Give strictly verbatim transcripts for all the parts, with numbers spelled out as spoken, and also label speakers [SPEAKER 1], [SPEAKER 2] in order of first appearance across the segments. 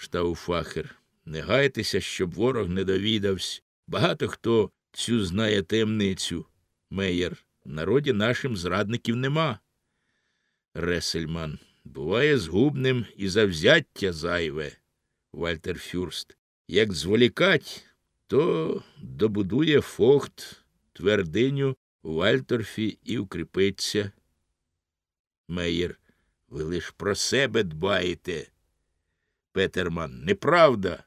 [SPEAKER 1] Штауфахер. Не гайтеся, щоб ворог не довідався. Багато хто цю знає таємницю. Меєр. В народі нашим зрадників нема. Ресельман. Буває згубним і завзяття зайве. Вальтер Фюрст. Як зволікать, то добудує Фохт твердиню у Вальторфі і укріпиться. Меєр. Ви лиш про себе дбаєте. Петерман. Неправда.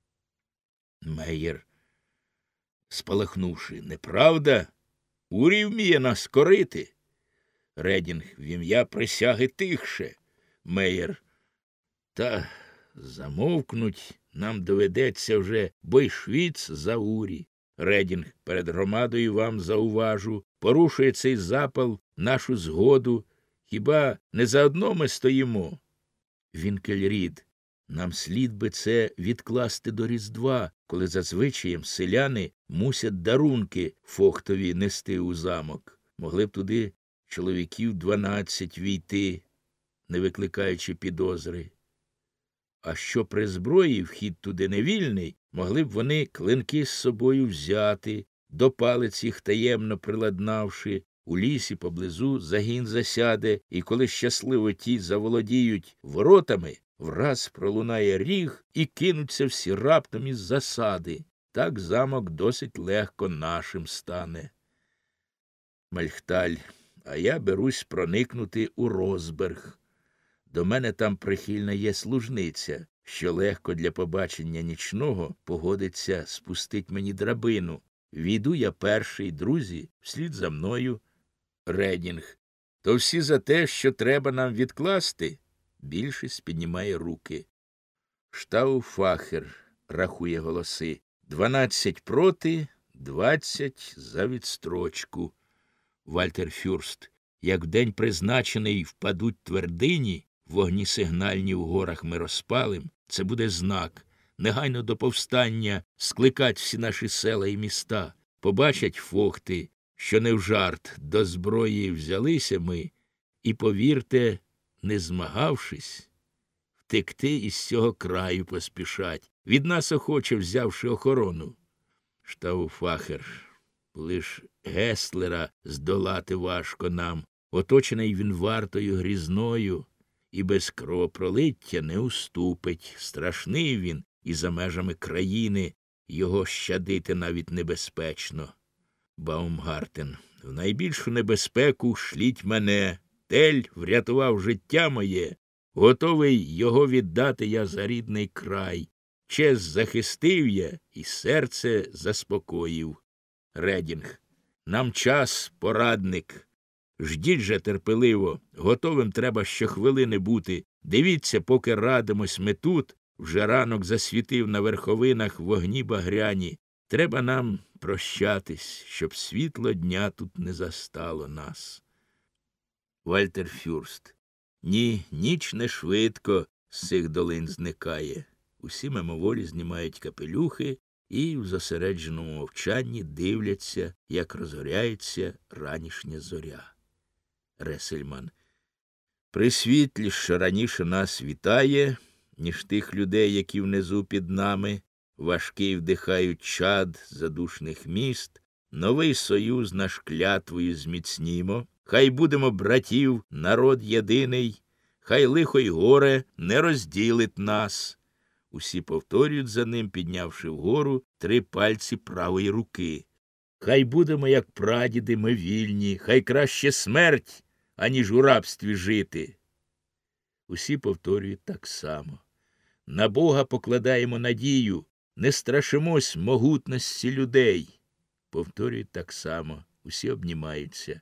[SPEAKER 1] Меєр, спалахнувши. Неправда? Урій вміє нас корити. Редінг. В ім'я присяги тихше. Меєр. Та замовкнуть нам доведеться вже, бо й Швіц за урі. Редінг. Перед громадою вам зауважу. Порушує цей запал нашу згоду. Хіба не заодно ми стоїмо? Вінкельрід. Нам слід би це відкласти до Різдва, коли за звичаєм селяни мусять дарунки Фохтові нести у замок. Могли б туди чоловіків дванадцять війти, не викликаючи підозри. А що при зброї вхід туди не вільний, могли б вони клинки з собою взяти, до палиць їх таємно приладнавши, у лісі поблизу загін засяде, і коли щасливо ті заволодіють воротами, враз пролунає ріг і кинуться всі раптом із засади. Так замок досить легко нашим стане. Мальхталь. А я берусь проникнути у Розберг. До мене там прихильна є служниця, що легко для побачення нічного погодиться спустить мені драбину. Війду я перший, друзі, вслід за мною. Редінг. То всі за те, що треба нам відкласти? Більшість піднімає руки. Штауфахер рахує голоси. Дванадцять проти, двадцять за відстрочку. Вальтер Фюрст. Як в день призначений впадуть твердині, вогні сигнальні в горах ми розпалим, це буде знак. Негайно до повстання скликать всі наші села і міста. Побачать Фохти, що не в жарт до зброї взялися ми, і, повірте, не змагавшись, втекти із цього краю поспішать, від нас охоче взявши охорону. Штауфахер. Лиш Гестлера здолати важко нам, оточений він вартою грізною, і без кровопролиття не уступить. Страшний він, і за межами країни його щадити навіть небезпечно. Баумгартен. В найбільшу небезпеку шліть мене. Тель врятував життя моє. Готовий його віддати я за рідний край. Честь захистив я і серце заспокоїв. Редінг. Нам час, порадник. Ждіть же терпеливо. Готовим треба щохвилини бути. Дивіться, поки радимось ми тут. Вже ранок засвітив на верховинах вогні багряні. Треба нам прощатись, щоб світло дня тут не застало нас. Вальтер Фюрст. Ні, ніч не швидко з цих долин зникає. Усі мимоволі знімають капелюхи і в зосередженому мовчанні дивляться, як розгоряється ранішня зоря. Ресельман. При світлі, що раніше нас вітає, ніж тих людей, які внизу під нами, важкий вдихають чад задушних міст, новий союз наш клятвою зміцнімо, хай будемо братів, народ єдиний, хай лихо й горе не розділить нас. Усі повторюють за ним, піднявши вгору три пальці правої руки. Хай будемо, як прадіди, ми вільні, хай краще смерть, аніж у рабстві жити. Усі повторюють так само. На Бога покладаємо надію, не страшимось могутності людей. Повторюють так само. Усі обнімаються.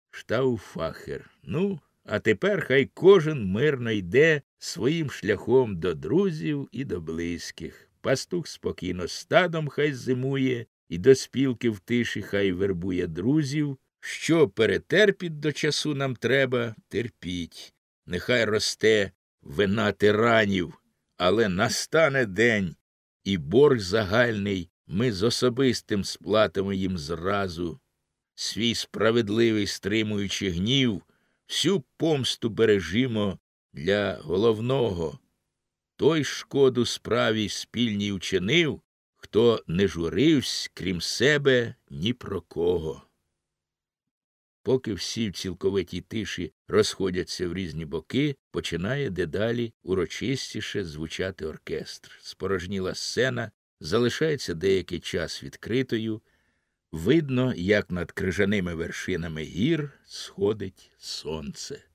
[SPEAKER 1] Штауфахер. Ну, а тепер хай кожен мирно йде своїм шляхом до друзів і до близьких. Пастух спокійно стадом хай зимує, і до спілки в тиші хай вербує друзів. Що перетерпіть до часу нам треба, терпіть. Нехай росте вина тиранів, але настане день, і борг загальний ми з особистим сплатимо їм зразу. Свій справедливий стримуючи гнів, всю помсту бережімо для головного. той шкоду справі спільній учинив, хто не журивсь, крім себе, ні про кого. Поки всі в цілковитій тиші розходяться в різні боки, починає дедалі урочистіше звучати оркестр. Спорожніла сцена, залишається деякий час відкритою. Видно, як над крижаними вершинами гір сходить сонце.